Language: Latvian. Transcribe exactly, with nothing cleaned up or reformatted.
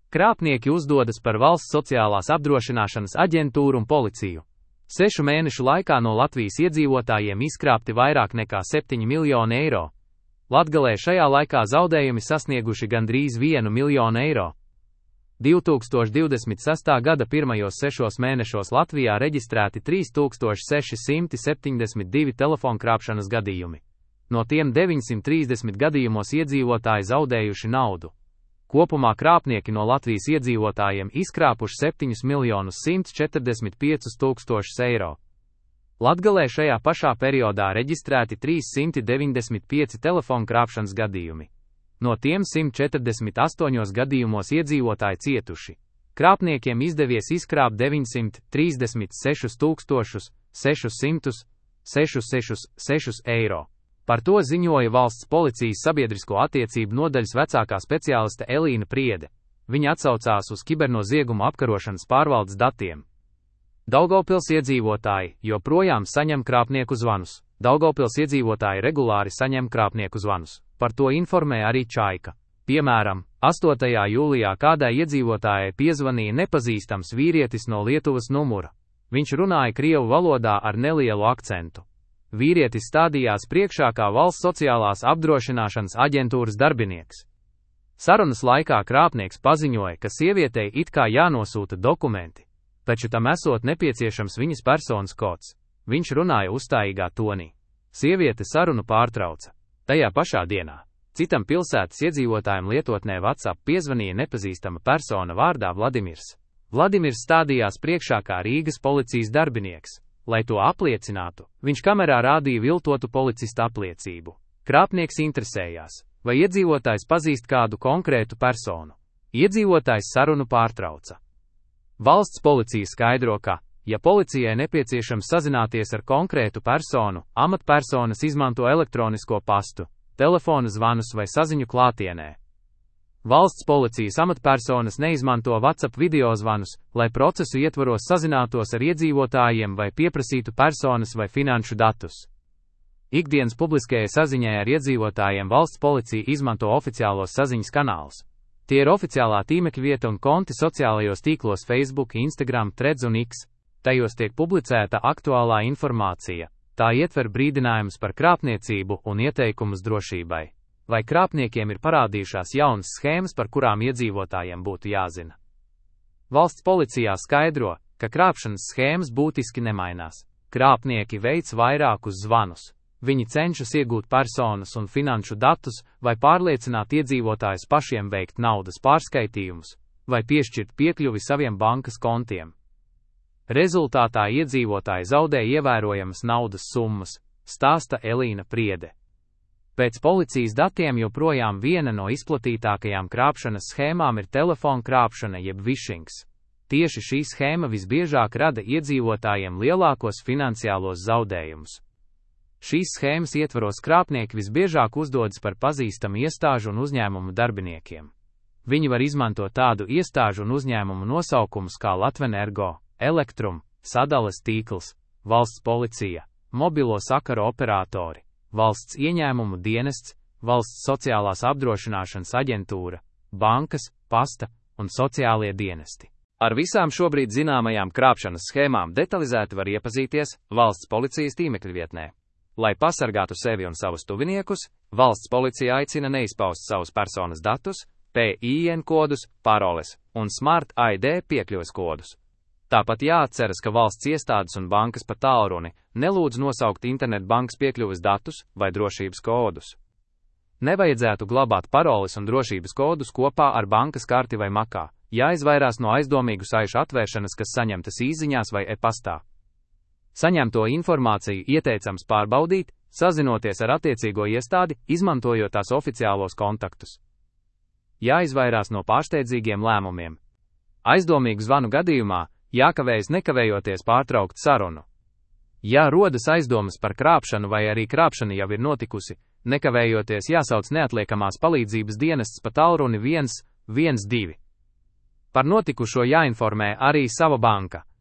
Krāpnieki uzdodas par valsts sociālās apdrošināšanas aģentūru un policiju. Sešu mēnešu laikā no Latvijas iedzīvotājiem izkrāpti vairāk nekā septiņi miljoni eiro. Latgalē šajā laikā zaudējumi sasnieguši gandrīz vienu miljonu eiro. divi tūkstoši divdesmit sestā gada pirmajos sešos mēnešos Latvijā reģistrēti trīs tūkstoši seši simti septiņdesmit divi telefonkrāpšanas gadījumi. No tiem deviņsimt trīsdesmit gadījumos iedzīvotāji zaudējuši naudu. Kopumā krāpnieki no Latvijas iedzīvotājiem izkrāpuši septiņus miljonus simt četrdesmit piecus tūkstošus eiro. Latgalē šajā pašā periodā reģistrēti trīs simti deviņdesmit pieci telefonkrāpšanas gadījumi. No tiem simt četrdesmit astoņos gadījumos iedzīvotāji cietuši. Krāpniekiem izdevies izkrāpt deviņsimt trīsdesmit sešus tūkstošus sešus sešus sešus eiro. Par to ziņoja Valsts policijas sabiedrisko attiecību nodaļas vecākā speciāliste Elīna Priede. Viņa atsaucās uz kibernoziegumu apkarošanas pārvaldes datiem. Daugavpils iedzīvotāji joprojām saņem krāpnieku zvanus. Daugavpils iedzīvotāji regulāri saņem krāpnieku zvanus. Par to informē arī Čaika. Piemēram, astotajā jūlijā kādai iedzīvotājai piezvanīja nepazīstams vīrietis no Lietuvas numura. Viņš runāja krievu valodā ar nelielu akcentu. Vīrietis stādījās priekšā kā valsts sociālās apdrošināšanas aģentūras darbinieks. Sarunas laikā krāpnieks paziņoja, ka sievietei it kā jānosūta dokumenti, taču tam esot nepieciešams viņas personas kods. Viņš runāja uzstājīgā tonī. Sieviete sarunu pārtrauca. Tajā pašā dienā citam pilsētas iedzīvotājiem lietotnē WhatsApp piezvanīja nepazīstama persona vārdā Vladimirs. Vladimirs stādījās priekšā kā Rīgas policijas darbinieks. Lai to apliecinātu, viņš kamerā rādīja viltotu policista apliecību. Krāpnieks interesējās, vai iedzīvotājs pazīst kādu konkrētu personu. Iedzīvotājs sarunu pārtrauca. Valsts policija skaidro, ka, ja policijai nepieciešams sazināties ar konkrētu personu, amatpersonas izmanto elektronisko pastu, telefona zvanus vai saziņu klātienē. Valsts policijas amatpersonas neizmanto WhatsApp video zvanus, lai procesu ietvaros sazinātos ar iedzīvotājiem vai pieprasītu personas vai finanšu datus. Ikdienas publiskajai saziņai ar iedzīvotājiem valsts policija izmanto oficiālos saziņas kanālus. Tie ir oficiālā tīmekļa vieta un konti sociālajos tīklos Facebook, Instagram, Threads un X. Tajos tiek publicēta aktuālā informācija. Tā ietver brīdinājumus par krāpniecību un ieteikumus drošībai. Vai krāpniekiem ir parādījušās jaunas schēmas, par kurām iedzīvotājiem būtu jāzina. Valsts policijā skaidro, ka krāpšanas schēmas būtiski nemainās. Krāpnieki veic vairākus zvanus. Viņi cenšas iegūt personas un finanšu datus, vai pārliecināt iedzīvotājus pašiem veikt naudas pārskaitījumus, vai piešķirt piekļuvi saviem bankas kontiem. Rezultātā iedzīvotāji zaudē ievērojamas naudas summas, stāsta Elīna Priede. Pēc policijas datiem joprojām viena no izplatītākajām krāpšanas schēmām ir telefona krāpšana jeb vishings. Tieši šī schēma visbiežāk rada iedzīvotājiem lielākos finansiālos zaudējumus. Šīs schēmas ietvaros krāpnieki visbiežāk uzdodas par pazīstamu iestāžu un uzņēmumu darbiniekiem. Viņi var izmantot tādu iestāžu un uzņēmumu nosaukumus kā Latvenergo, Elektrum, sadales tīkls, valsts policija, mobilo sakaru operatori, valsts ieņēmumu dienests, valsts sociālās apdrošināšanas aģentūra, bankas, pasta un sociālie dienesti. Ar visām šobrīd zināmajām krāpšanas schēmām detalizēti var iepazīties valsts policijas tīmekļa vietnē. Lai pasargātu sevi un savus tuviniekus, valsts policija aicina neizpaust savus personas datus, P I N kodus, paroles un Smart I D piekļuves kodus. Tāpat jāatceras, ka valsts iestādes un bankas pa tālruni nelūdz nosaukt internetbankas piekļuves datus vai drošības kodus. Nevajadzētu glabāt paroles un drošības kodus kopā ar bankas karti vai makā, jāizvairās no aizdomīgu saišu atvēršanas, kas saņemtas īsiņās vai e-pastā. Saņemto informāciju ieteicams pārbaudīt, sazinoties ar attiecīgo iestādi, izmantojot tās oficiālos kontaktus. Jāizvairās no pārsteidzīgiem lēmumiem. Aizdomīgu zvanu gadījumā jākavējas nekavējoties pārtraukt sarunu. Ja rodas aizdomas par krāpšanu vai arī krāpšana jau ir notikusi, nekavējoties jāsauc neatliekamās palīdzības dienests pa tālruni viens viens divi. Par notikušo jāinformē arī sava banka.